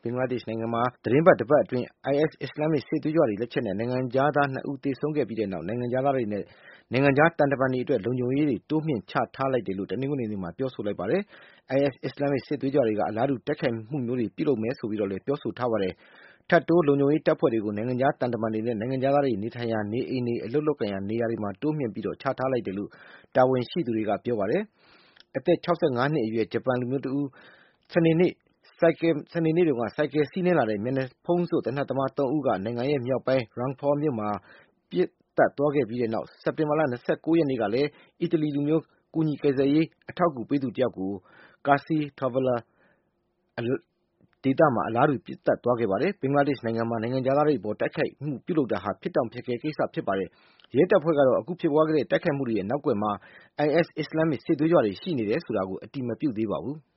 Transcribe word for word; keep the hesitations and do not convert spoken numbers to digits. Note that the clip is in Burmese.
ဘင်္ဂလားဒေ့ရှ်နိုင်ငံမှာသီတင်းပတ်တပတ်အတွင်း အိုင်အက်စ် အစ္စလာမစ်စစ်သွေးကြွတွေလက်ချက်နဲ့နိုင်ငံခြားသားနှစ်ဦးသေဆုံးခဲ့ပြီးတဲ့နောက်နိုင်ငံခြားသားတွေနဲ့နိုင်ငံခြားသံတမန်တွေအတွက်လုံခြုံရေးတွေတိုးမြှင့်ချထားလိုက်တယ်လို့တနင်္ဂနွေနေ့မှာပြောဆိုလိုက်ပါတယ်။ အိုင်အက်စ် အစ္စလာမစ်စစ်သွေးကြွတွေကအလားတူတိုက်ခိုက်မှုမျိုးတွေပြုလုပ်မယ်ဆိုပြီးတော့လည်းပြောဆိုထားပါတယ်။ ထပ်တိုးလုံခြုံရေးတပ်ဖွဲ့တွေကိုနိုင်ငံခြားသံတမန်တွေနဲ့နိုင်ငံခြားသားတွေနေထိုင်ရာနေအိမ်တွေအလုပ်လုပ်ကိုင်ရာနေရာတွေမှာတိုးမြှင့်ပြီးတော့ချထားလိုက်တယ်လို့တာဝန်ရှိသူတွေကပြောပါတယ်။ အသက် ၆၅ နှစ်အရွယ်ဂျပန်လူမျိုးတဦး စနေနေ့ဆိုင်ကယ်စီးနင်းလာတဲ့မျက်နှာဖုံးစွပ်သေနတ်သမားသုံးဦးကနိုင်ငံရဲ့မြောက်ပိုင်း Rangpur မြို့မှာပစ်သတ်သွားခဲ့ပြီးတဲ့နောက်စက်တင်ဘာလ ၂၉ ရက်နေ့ကလည်းအီတလီလူမျိုးကူညီကယ်ဆယ်ရေးအထောက်အကူပေးသူတယောက်ကို Casi Traveller ဒေသမှာအလားတူပစ်သတ်သွားခဲ့ပါတယ်။ ဘင်္ဂလားဒေ့ရှ်နိုင်ငံမှာနိုင်ငံခြားသားတွေအပေါ်တိုက်ခိုက်မှုပြုလုပ်တာဟာဖြစ်တောင့်ဖြစ်ခဲကိစ္စဖြစ်ပါတယ်။ ရဲတပ်ဖွဲ့ကတော့အခုဖြစ်ပွားခဲ့တဲ့တိုက်ခိုက်မှုတွေရဲ့နောက်ကွယ်မှာ အိုင်အက်စ် အစ္စလာမစ်စစ်သွေးကြွတွေရှိနေတယ်ဆိုတာကိုအတည်မပြုသေးပါဘူး။